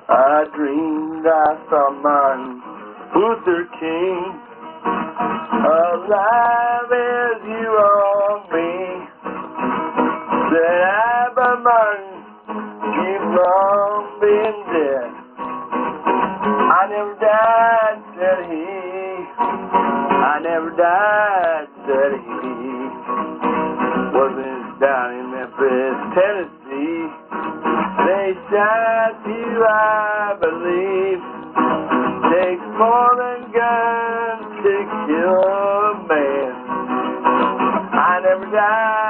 I dreamed I saw Martin Luther King alive as you on me. Said I, but Martin, you've long been dead. I never died, said he. I never died, said he. Wasn't down in Memphis, Tennessee. They shot you, I believe. Takes more than guns to kill a man. I never died.